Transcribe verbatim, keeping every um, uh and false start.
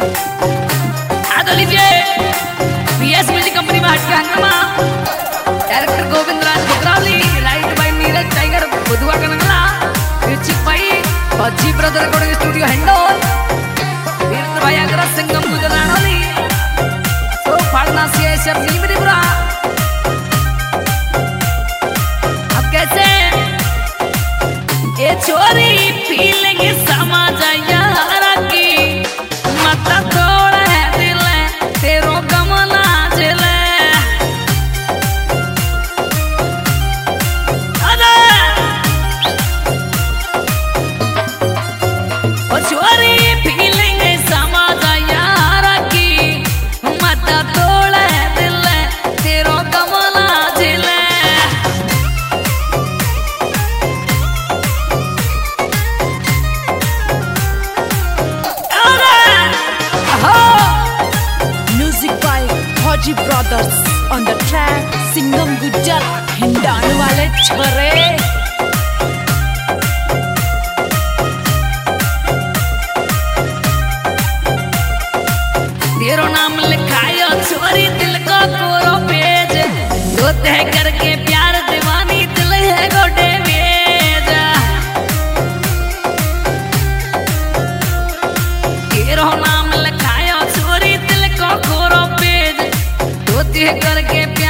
हाँ तो लीजिए बीएस म्यूजिक कंपनी में हटके हंगामा, director Govind Raj Bukrawali, write by Neeraj Tiger Budhwa Kangla, music by Fauji brother recording studio Hindaun, Virendra भाई अग्रज सिंगम गुजरानोली, तो फाड़ना से सब नीमरी बुरा। अब कैसे ये चोरी फीलिंग समा जाया की मत तोड़ है दिल तेरो गमला जिले अरे ओ चोरी फीलिंग समा जाया की मत तोड़ है दिल तेरो गमला जिले। Brothers on the track, Singam Gujjar, हिंडान वाले छोरे। तेरो नाम लिखायो छोरी दिल को कोरो पेज, दो तह करके प्यार दीवानी दिल है गोडे वेज। तेरो नाम लिखायो छोरी दिल को कोरो पेज, दो तह करके